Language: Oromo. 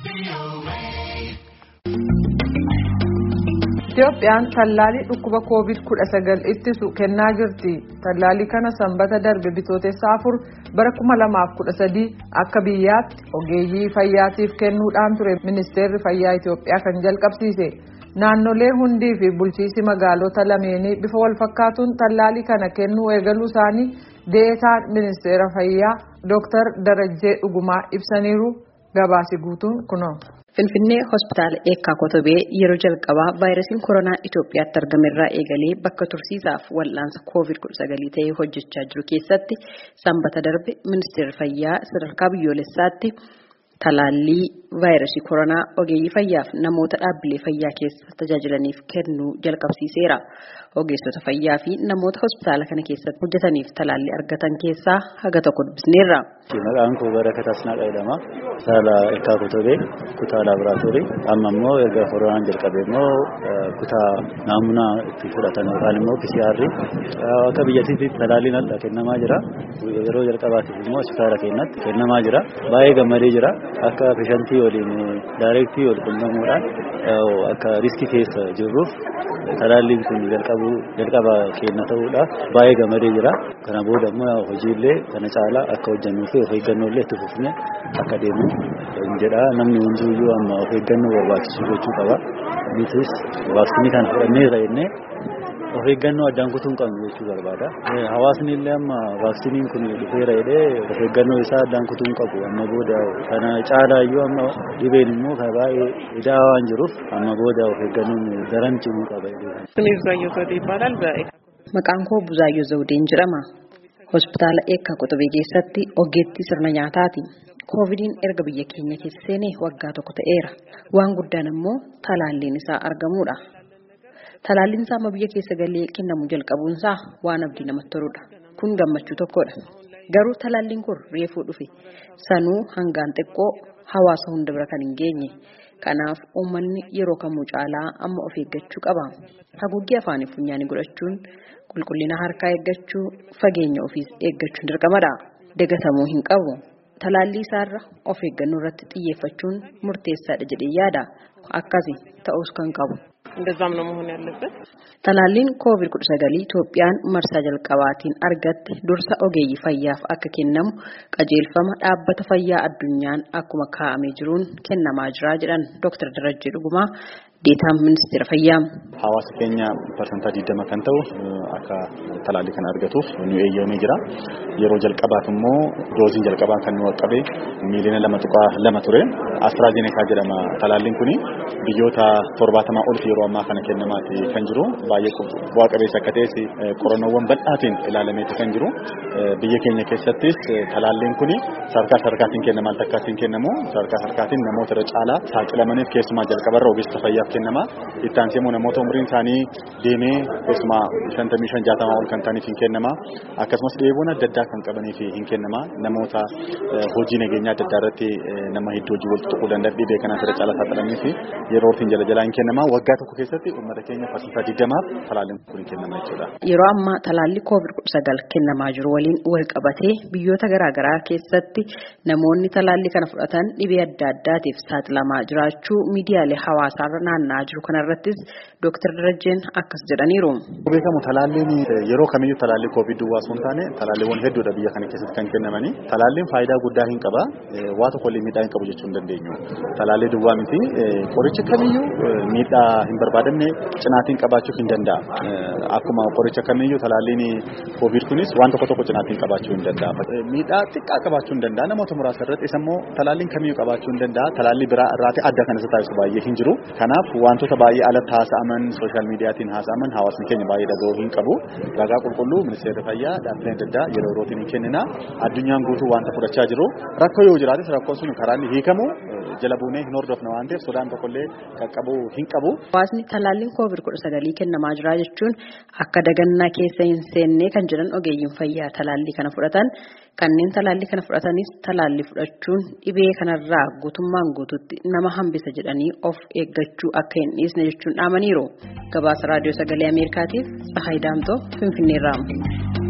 Itoophiyaan tallaalii dhukkuba COVID-19 ittisu kennaa jirti. Tallaalii kana sanbata darbe bitootessa 4 bara 2013 akka biyyaatti ogeeyyii fayyaatiif kennuudhaan ture ministeerri fayyaa Itoophiyaa kan jalqabsiise. Naannolee hundii fi bulchiinsi magaalota lameenii bifa wal fakkaatuun tallaalii kana kennuu eegaluu isaanii deetaan ministeera fayyaa Dr. Darajjee Dhugumaa ibsaniiru. Gabaasi guutuun kunoo. Finfinnee hospitaala Eekkaa Kotobee yeroo jalqabaa vaayirasiin koronaa Itoophiyaatti argamerraa eegalee bakka tursiisaaf wal'aansa COVID-19 ta'ee hojjechaa jiru keessatti sanbata darbe ministeerri fayyaa sadarkaa biyyoolessaatti talaallii vaayirasii koronaa ogeeyyii fayyaaf namoota dhaabbilee fayyaa keessa tajaajilaniif kennuu jalqabsiiseera. Ogeessota fayyaa fi namoota hospitaala kana keessatti hojjetaniif talaallii argatan keessaa haga tokko dubbisneerra. Maqaan koo Barakat Asnaaqaa jedhama. Hospitaala Eekkaa Kotobee kutaa laaboraatoorii. Amma immoo erga koronaan jalqabee immoo kutaa naamunaa itti fudhatan yookaan immoo PCR akka biyyattiitti talaalliin adda kennamaa jira. Yeroo jalqabaatiif immoo hospitaala keenyatti kennamaa jira. Baay'ee gammadee jira. Akka peeshantii waliin daayirektii wal quunnamuudhaan akka riskii keessa jirruuf talaalliin kun jalqaba keenya ta'uudhaaf baay'ee gammadee jira. Kana booda immoo hojiilee kana caalaa akka hojjennuu fi of eeggannoo itti fufnee akka deemu jedha. Namni hundiyyuu amma of eeggannoo barbaachisu gochuu qaba. Nutis vaaksiinii kana fudhannee jennee of eeggannoo addaan kutuu hin qabnu jechuu barbaada. Hawaasni illee amma vaaksiiniin kun dhufeera jedhee of eeggannoo isaa addaan kutuu hin qabu. Amma booda kana caalaa iyyuu amma dhibeen immoo kan baay'ee idaa waan jiruuf amma booda of eeggannoon daran cimuu qaba. Maqaan koo Buzaayyoo Zawudeen jedhama. Hospitaala Eekkaa Kotobee keessatti ogeettii sirna nyaataati. Koovidiin erga biyya keenya keessa seenee waggaa tokko ta'eera. Waan guddaan immoo talaalliin isaa argamuudha. Talaalliin isaa amma biyya keessa galee kennamu jalqabuun isaa waan abdii namatti toludha. Kun gammachuu tokkodha. Garuu talaalliin kun reefuu dhufe. Sanuu hangaan xiqqoo hawaasa hunda bira kan hin geenye. Kanaaf uummanni yeroo kamuu caalaa amma of eeggachuu qaba. Haguuggii afaanii funyaanii godhachuun, qulqullina harkaa eeggachuu, fageenya ofiis eeggachuun dirqamadha. Dagatamuu hin qabu. Talaallii isaarra of eeggannoo irratti xiyyeeffachuun murteessaadha jedhee yaada. Akkasi ta'us kan qabu. Talaalliin COVID-19 Itoophiyaan marsaa jalqabaatiin argatte dursa ogeeyyii fayyaaf akka kennamu qajeelfama dhaabbata fayyaa addunyaan akkuma kaa'amee jiruun kennamaa jira jedhan Dr. Darajjee Dhugumaa deetaan ministeera fayyaa. Hawaasa keenya parsantaa 20 kan ta'u akka talaallii kana argatuuf nu eeyyamee jira. Yeroo jalqabaaf immoo dooziin jalqabaa kan nu qabe miiliyoona 2.2 ture. AstraZeneca jedhama talaalliin kuni biyyoota 70 ol yeroo ammaa kana kennamaati kan jiru. Baay'ee bu'aa qabeessa akka ta'es qorannoowwan bal'aatiin ilaalameeti kan jiru. Biyya keenya keessattis talaalliin kuni sarkaatiin kennamaan takkaatiin kennamu. Sarkaatiin namoota irra caalaa saaxilamaniif keessumaa jalqabarra ogeessota fayyaaf kennama. Itti aansee immoo namoota umriin isaanii deemee keessumaa 55-60 ol kan ta'aniif hin kennama. Akkasumas dheebuun adda addaa kan qabaniif hin kennama. Namoota hojii nageenyaa adda addaa irratti nama hedduu hojii wal tuquu danda'an dhibee kanaan irra caalaa saaxilamaniif yeroo ittiin jala hin kennama. Waggaa tokko keessatti uummata keenya parsantaa 20 talaalliin kun kennama jechuudha. Yeroo ammaa talaallii COVID-19 kennamaa jiru waliin wal qabatee biyyoota garaagaraa keessatti namoonni talaallii kana fudhatan dhibee adda addaatiif saaxilamaa jiraachuu miidiyaalee hawaasaarra naanna'aa jiru kanarrattis Dr. Darajjeen akkas jedhaniiru. Beekamu talaalliin yeroo kamiyyuu talaallii COVID duwwaa osoo hin taane talaalliiwwan hedduudha biyya kana keessatti kan kennamani. Talaalliin faayidaa guddaa hin qaba. Waa tokko illee miidhaa hin qabu jechuu hin dandeenyu. Talaallii duwwaa miti qoricha kamiyyuu miidhaa hin barbaadamne cinaatiin qabaachuu hin danda'a. Akkuma qoricha kamiyyuu talaalliin COVID kunis waan tokko cinaatiin qabaachuu hin danda'a. Miidhaa xiqqaa qabaachuu hin danda'a. Namoota muraasa irratti isa immoo talaalliin kamiyyuu qabaachuu hin danda'a. Talaallii biraa irraati adda kan isa taasisu baay'ee hin jiru. Kanaaf wantoota baay'ee alatti haasa'aman sooshaal miidiyaatiin haasa'aman hawaasni keenya baay'ee dhaga'uu hin qabu. Ragaa qulqulluu ministeerri fayyaa dhaabbileen adda addaa yeroo yerootiin hin kennina. Addunyaan guutuu wanta fudhachaa jiru. Rakkoo yoo jiraates rakkoon sun karaa inni hiikamu jala buunee hin hordofna waan ta'eef sodaan tokkollee qaqqabuu hin qabu. Hawaasni talaalliin COVID-19 kennamaa jira jechuun akka dagannaa keessa hin seenne kan jedhan ogeeyyiin fayyaa talaallii kana fudhatan kanneen talaallii kana fudhatanis talaallii fudhachuun dhibee kanarraa guutummaan guututti nama hambisa jedhanii of eeggachuu akka hin dhiisne jechuun dhaamaniiru. Gabaasa raadiyoo sagalee Ameerikaatiif Tsahaay Daamtoo Finfinneerraa.